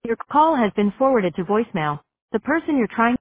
Your call has been forwarded to voicemail. The person you're trying